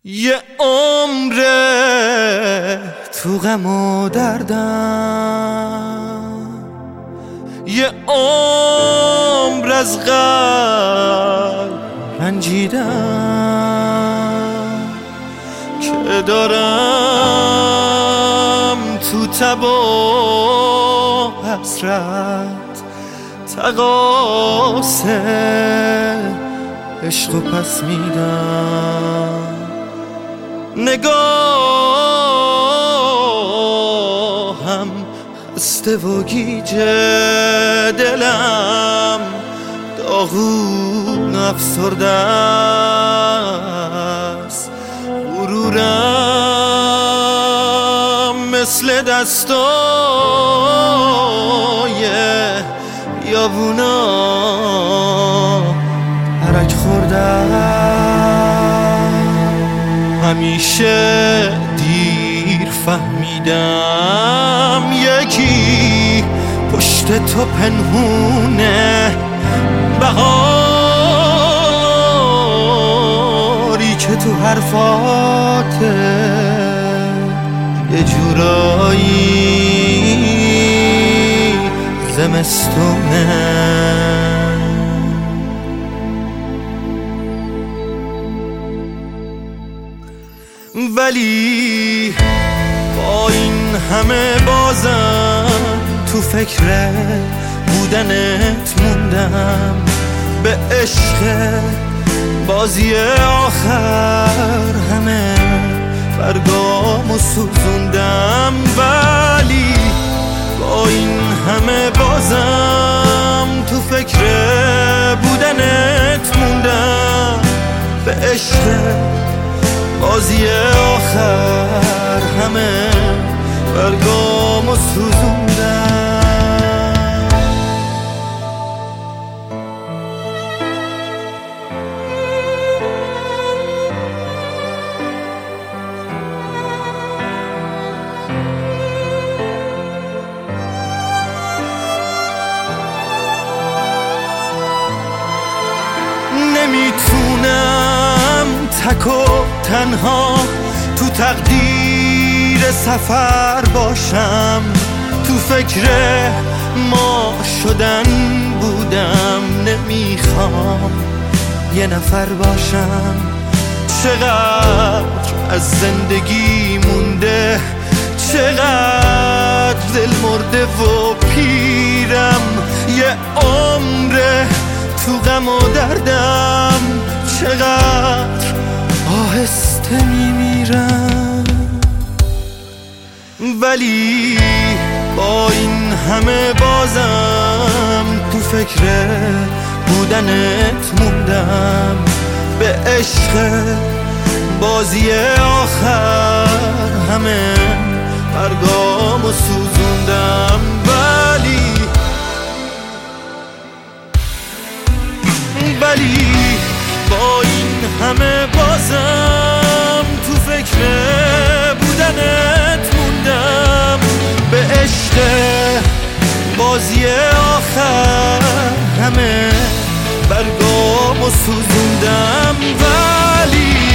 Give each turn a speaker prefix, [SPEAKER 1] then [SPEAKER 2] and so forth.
[SPEAKER 1] یه عمره تو غم و دردم، یه عمر از قلب رنجیدم که دارم تو تب و حسرت تقاصه عشق و پس میدم. نگاهم خسته و گیجه، دلم داغون افسرده است، غرورم مثل دستای بیابونا حرک خورده. همیشه دیر فهمیدم یکی پشت تو پنهونه، بهاری که تو حرفاته یه جورایی زمستونه. ولی با این همه بازم تو فکر بودنت موندم، به عشق بازی آخر همه برگامو سوزوندم. ولی با این همه بازم تو فکر بودنت موندم، به عشق بازی آخر همه برگامو سوزوندم. نمیتونم تک و تنها تو تقدیر سفر باشم، تو فکر ما شدن بودم، نمیخوام یه نفر باشم. چقدر از زندگی مونده، چقدر دل مرده و پیرم، یه عمره تو غم و دردم، چقدر آهسته میمیرم. ولی با این همه بازم تو فکر بودنت موندم، به عشق بازی آخر همه برگامو سوزوندم. ولی با این همه بازم تو فکر بودنت موندم، به عشق بازی آخر همه برگامو سوزوندم. ولی